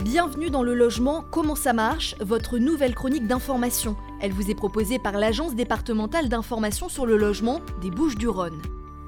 Bienvenue dans Le Logement, comment ça marche, votre nouvelle chronique d'information. Elle vous est proposée par l'Agence départementale d'information sur le logement des Bouches-du-Rhône.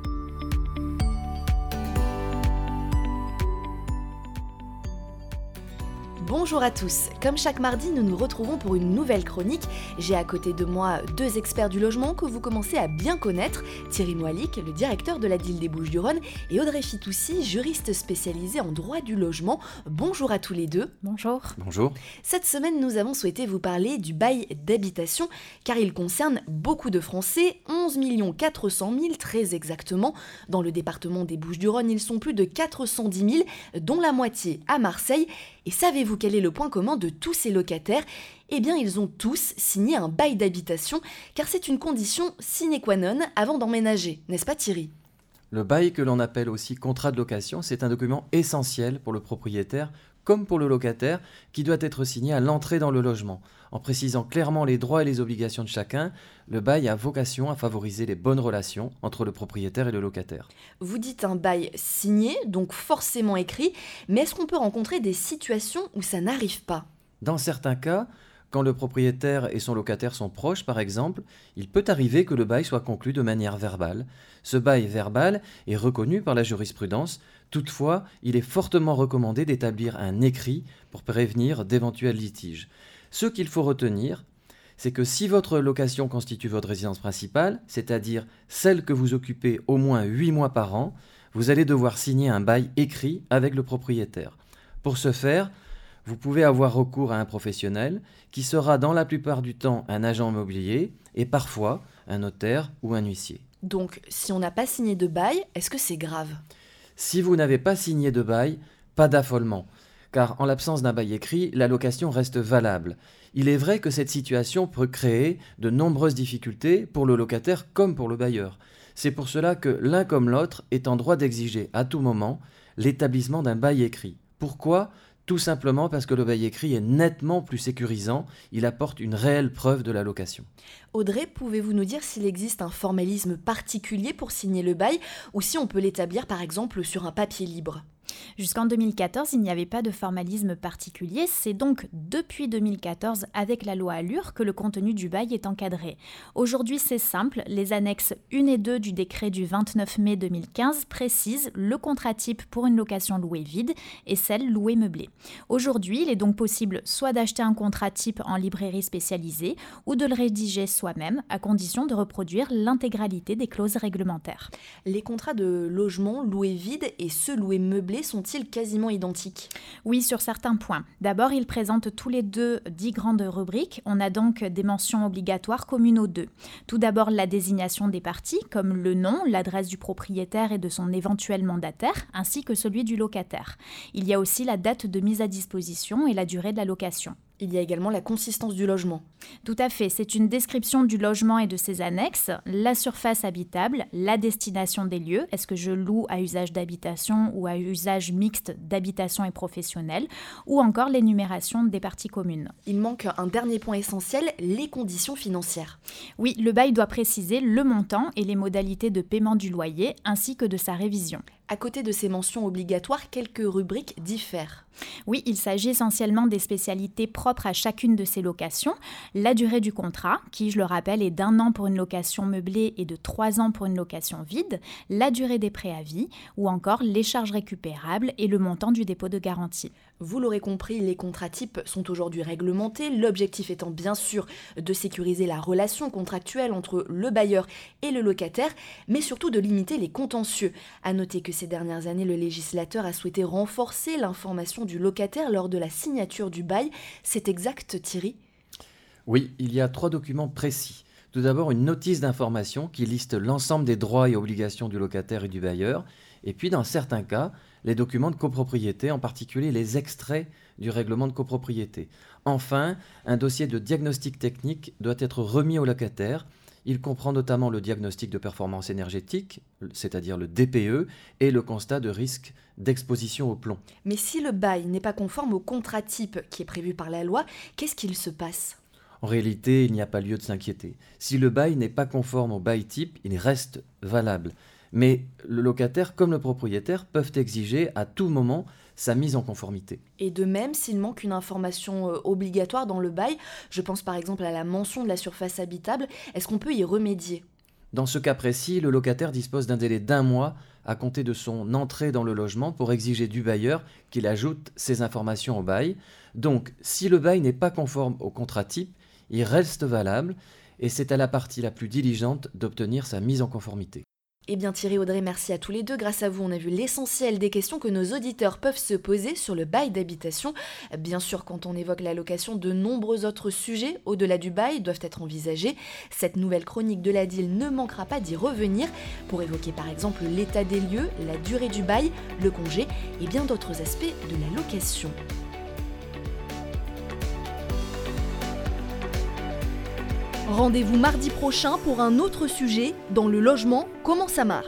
Bonjour à tous, comme chaque mardi nous nous retrouvons pour une nouvelle chronique. J'ai à côté de moi deux experts du logement que vous commencez à bien connaître, Thierry Moilic, le directeur de la DIL des Bouches-du-Rhône, et Audrey Fitoussi, juriste spécialisée en droit du logement. Bonjour à tous les deux. Bonjour. Bonjour. Cette semaine nous avons souhaité vous parler du bail d'habitation car il concerne beaucoup de Français, 11 400 000 très exactement. Dans le département des Bouches-du-Rhône, ils sont plus de 410 000, dont la moitié à Marseille. Et savez-vous quel est le point commun de tous ces locataires ? Eh bien, ils ont tous signé un bail d'habitation, car c'est une condition sine qua non avant d'emménager, n'est-ce pas Thierry ? Le bail, que l'on appelle aussi contrat de location, c'est un document essentiel pour le propriétaire comme pour le locataire qui doit être signé à l'entrée dans le logement. En précisant clairement les droits et les obligations de chacun, le bail a vocation à favoriser les bonnes relations entre le propriétaire et le locataire. Vous dites un bail signé, donc forcément écrit, mais est-ce qu'on peut rencontrer des situations où ça n'arrive pas ? Dans certains cas, quand le propriétaire et son locataire sont proches, par exemple, il peut arriver que le bail soit conclu de manière verbale. Ce bail verbal est reconnu par la jurisprudence. Toutefois, il est fortement recommandé d'établir un écrit pour prévenir d'éventuels litiges. Ce qu'il faut retenir, c'est que si votre location constitue votre résidence principale, c'est-à-dire celle que vous occupez au moins 8 mois par an, vous allez devoir signer un bail écrit avec le propriétaire. Pour ce faire, vous pouvez avoir recours à un professionnel qui sera dans la plupart du temps un agent immobilier et parfois un notaire ou un huissier. Donc, si on n'a pas signé de bail, est-ce que c'est grave ? Si vous n'avez pas signé de bail, pas d'affolement, car en l'absence d'un bail écrit, la location reste valable. Il est vrai que cette situation peut créer de nombreuses difficultés pour le locataire comme pour le bailleur. C'est pour cela que l'un comme l'autre est en droit d'exiger à tout moment l'établissement d'un bail écrit. Pourquoi ? Tout simplement parce que le bail écrit est nettement plus sécurisant, il apporte une réelle preuve de la location. Audrey, pouvez-vous nous dire s'il existe un formalisme particulier pour signer le bail ou si on peut l'établir par exemple sur un papier libre ? Jusqu'en 2014, il n'y avait pas de formalisme particulier. C'est donc depuis 2014, avec la loi Allure, que le contenu du bail est encadré. Aujourd'hui, c'est simple. Les annexes 1 et 2 du décret du 29 mai 2015 précisent le contrat type pour une location louée vide et celle louée meublée. Aujourd'hui, il est donc possible soit d'acheter un contrat type en librairie spécialisée ou de le rédiger soi-même, à condition de reproduire l'intégralité des clauses réglementaires. Les contrats de logement loués vide et ceux loués meublés sont-ils quasiment identiques ? Oui, sur certains points. D'abord, ils présentent tous les deux 10 grandes rubriques. On a donc des mentions obligatoires communes aux deux. Tout d'abord, la désignation des parties, comme le nom, l'adresse du propriétaire et de son éventuel mandataire, ainsi que celui du locataire. Il y a aussi la date de mise à disposition et la durée de la location. Il y a également la consistance du logement. Tout à fait, c'est une description du logement et de ses annexes, la surface habitable, la destination des lieux, est-ce que je loue à usage d'habitation ou à usage mixte d'habitation et professionnel, ou encore l'énumération des parties communes. Il manque un dernier point essentiel, les conditions financières. Oui, le bail doit préciser le montant et les modalités de paiement du loyer, ainsi que de sa révision. À côté de ces mentions obligatoires, quelques rubriques diffèrent. Oui, il s'agit essentiellement des spécialités propres à chacune de ces locations. La durée du contrat, qui, je le rappelle, est d'1 an pour une location meublée et de 3 ans pour une location vide. La durée des préavis, ou encore les charges récupérables et le montant du dépôt de garantie. Vous l'aurez compris, les contrats types sont aujourd'hui réglementés, l'objectif étant bien sûr de sécuriser la relation contractuelle entre le bailleur et le locataire, mais surtout de limiter les contentieux. À noter que ces dernières années, le législateur a souhaité renforcer l'information du locataire lors de la signature du bail. C'est exact, Thierry ? Oui, il y a 3 documents précis. Tout d'abord, une notice d'information qui liste l'ensemble des droits et obligations du locataire et du bailleur. Et puis, dans certains cas, les documents de copropriété, en particulier les extraits du règlement de copropriété. Enfin, un dossier de diagnostic technique doit être remis au locataire. Il comprend notamment le diagnostic de performance énergétique, c'est-à-dire le DPE, et le constat de risque d'exposition au plomb. Mais si le bail n'est pas conforme au contrat type qui est prévu par la loi, qu'est-ce qu'il se passe ? En réalité, il n'y a pas lieu de s'inquiéter. Si le bail n'est pas conforme au bail type, il reste valable. Mais le locataire comme le propriétaire peuvent exiger à tout moment sa mise en conformité. Et de même, s'il manque une information obligatoire dans le bail, je pense par exemple à la mention de la surface habitable, est-ce qu'on peut y remédier ? Dans ce cas précis, le locataire dispose d'un délai d'1 mois à compter de son entrée dans le logement pour exiger du bailleur qu'il ajoute ces informations au bail. Donc, si le bail n'est pas conforme au contrat type, il reste valable et c'est à la partie la plus diligente d'obtenir sa mise en conformité. Eh bien Thierry, Audrey, merci à tous les deux. Grâce à vous, on a vu l'essentiel des questions que nos auditeurs peuvent se poser sur le bail d'habitation. Bien sûr, quand on évoque la location, de nombreux autres sujets au-delà du bail doivent être envisagés. Cette nouvelle chronique de la DIL ne manquera pas d'y revenir pour évoquer par exemple l'état des lieux, la durée du bail, le congé et bien d'autres aspects de la location. Rendez-vous mardi prochain pour un autre sujet dans le logement, comment ça marche ?